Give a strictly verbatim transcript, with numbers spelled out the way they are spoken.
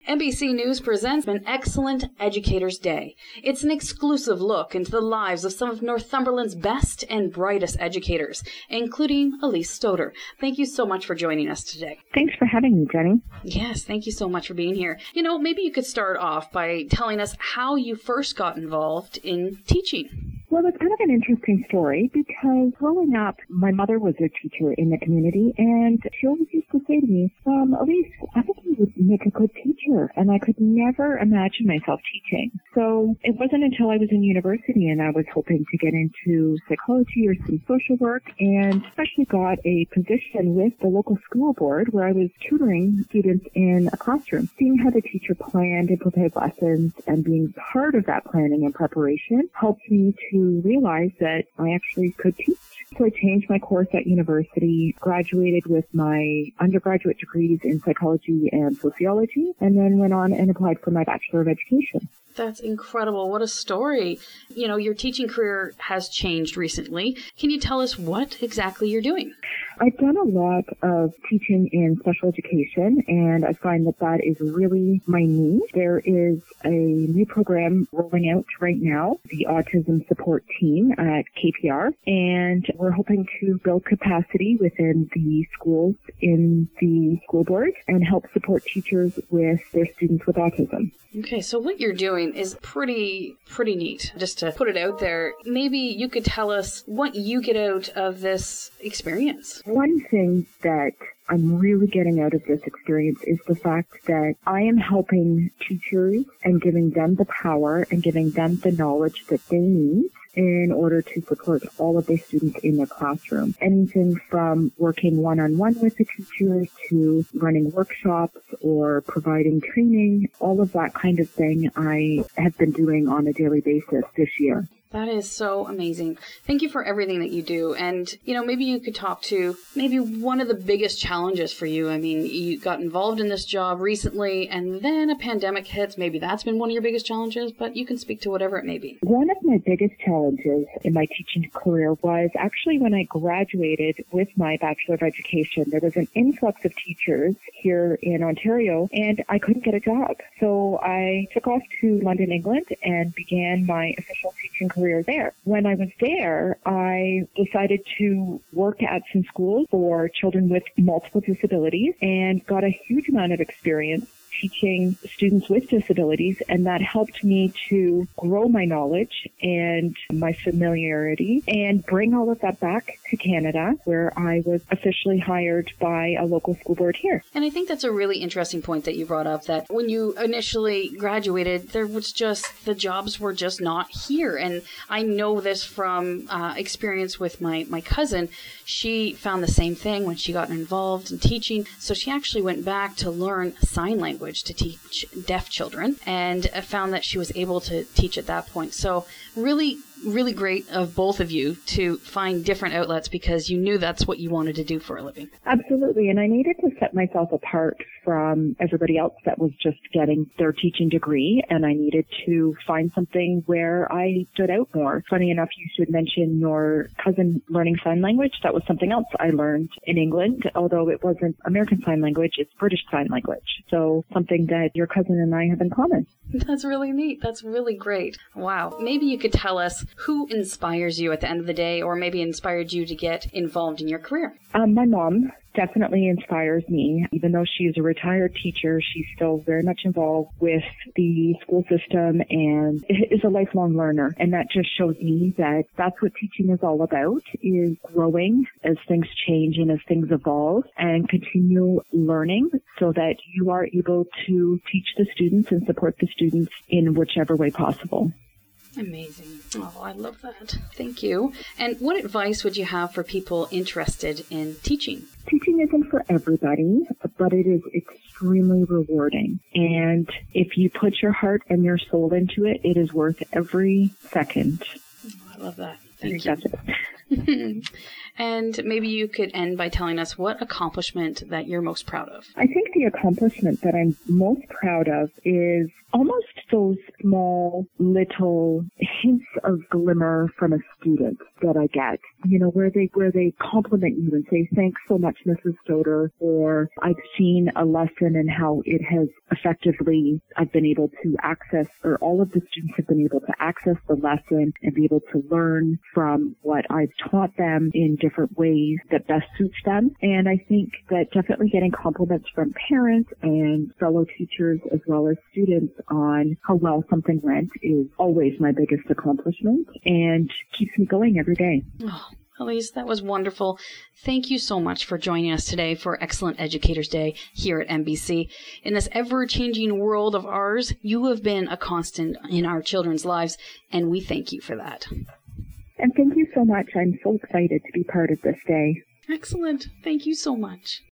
N B C News presents an Excellent Educators Day. It's an exclusive look into the lives of some of Northumberland's best and brightest educators, including Elise Stoddard. Thank you so much for joining us today. Thanks for having me, Jenny. Yes, thank you so much for being here. You know, maybe you could start off by telling us how you first got involved in teaching. Well, it's kind of an interesting story because growing up, my mother was a teacher in the community, and she always used to say to me, um, Elise, I think you would make a good teacher, and I could never imagine myself teaching. So it wasn't until I was in university and I was hoping to get into psychology or some social work, and especially got a position with the local school board where I was tutoring students in a classroom. Seeing how the teacher planned and prepared lessons and being part of that planning and preparation helped me to realize that I actually could teach. So I changed my course at university, graduated with my undergraduate degrees in psychology and sociology, and then went on and applied for my Bachelor of Education. That's incredible. What a story. You know, your teaching career has changed recently. Can you tell us what exactly you're doing? I've done a lot of teaching in special education, and I find that that is really my niche. There is a new program rolling out right now, the Autism Support Team at K P R, and we're hoping to build capacity within the schools in the school board and help support teachers with their students with autism. Okay, so what you're doing is pretty, pretty neat. Just to put it out there, maybe you could tell us what you get out of this experience. One thing that I'm really getting out of this experience is the fact that I am helping teachers and giving them the power and giving them the knowledge that they need in order to support all of their students in their classroom. Anything from working one-on-one with the teachers to running workshops or providing training, all of that kind of thing I have been doing on a daily basis this year. That is so amazing. Thank you for everything that you do. And, you know, maybe you could talk to maybe one of the biggest challenges for you. I mean, you got involved in this job recently and then a pandemic hits. Maybe that's been one of your biggest challenges, but you can speak to whatever it may be. One of my biggest challenges in my teaching career was actually when I graduated with my Bachelor of Education. There was an influx of teachers here in Ontario and I couldn't get a job. So I took off to London, England and began my official teaching career there. When I was there, I decided to work at some schools for children with multiple disabilities and got a huge amount of experience teaching students with disabilities, and that helped me to grow my knowledge and my familiarity and bring all of that back to Canada, where I was officially hired by a local school board here. And I think that's a really interesting point that you brought up, that when you initially graduated, there was just, the jobs were just not here. And I know this from uh, experience with my, my cousin. She found the same thing when she got involved in teaching. So she actually went back to learn sign language to teach deaf children and found that she was able to teach at that point. So really, really great of both of you to find different outlets because you knew that's what you wanted to do for a living. Absolutely. And I needed to set myself apart from everybody else that was just getting their teaching degree. And I needed to find something where I stood out more. Funny enough, you should mention your cousin learning sign language. That was something else I learned in England, although it wasn't American Sign Language, it's British Sign Language. So something that your cousin and I have in common. That's really neat. That's really great. Wow. Maybe you could tell us who inspires you at the end of the day, or maybe inspired you to get involved in your career. Um, my mom definitely inspires me. Even though she is a retired teacher, she's still very much involved with the school system and is a lifelong learner. And that just shows me that that's what teaching is all about, is growing as things change and as things evolve, and continue learning so that you are able to teach the students and support the students in whichever way possible. Amazing. Oh, I love that. Thank you. And what advice would you have for people interested in teaching? Teaching isn't for everybody, but it is extremely rewarding. And if you put your heart and your soul into it, it is worth every second. Oh, I love that. Thank I you. think that's it. And maybe you could end by telling us what accomplishment that you're most proud of. I think the accomplishment that I'm most proud of is almost those small little hints of glimmer from a student that I get, you know, where they where they compliment you and say, thanks so much, Missus Stoder, or I've seen a lesson and how it has effectively, I've been able to access, or all of the students have been able to access the lesson and be able to learn from what I've taught them in different ways that best suits them. And I think that definitely getting compliments from parents and fellow teachers as well as students on how well something went is always my biggest accomplishment and keeps me going every day. Oh, Elise, that was wonderful. Thank you so much for joining us today for Excellent Educators Day here at N B C. In this ever-changing world of ours, you have been a constant in our children's lives, and we thank you for that. And thank you so much. I'm so excited to be part of this day. Excellent. Thank you so much.